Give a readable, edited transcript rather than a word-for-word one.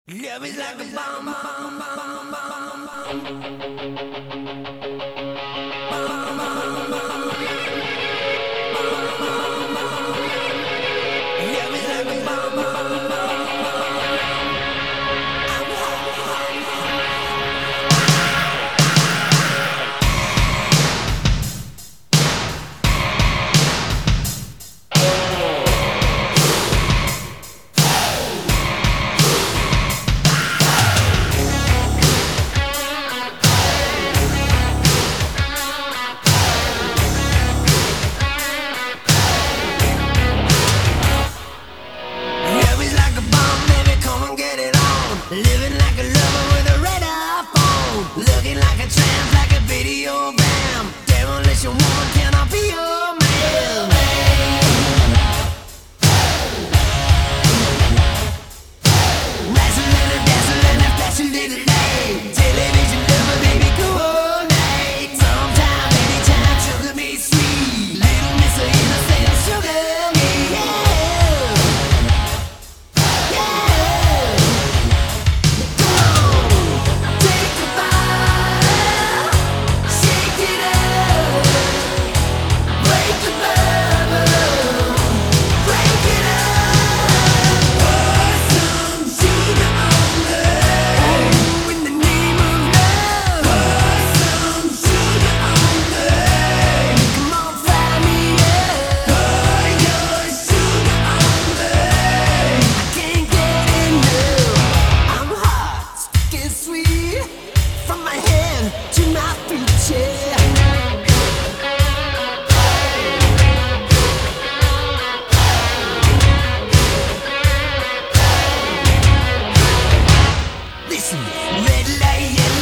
Love is like a bomb, bomb, bomb, bomb, Love is like a living like a lover with a red phone, looking like a tramp, like a video bam. Demolition woman, can I be your man? Razzling and dazzling and flashing little light. Television lover, baby, coordinate. Sometime, anytime, sugar me sweet. Little miss of innocent, sugar me, yeah. Listen, red light, yellow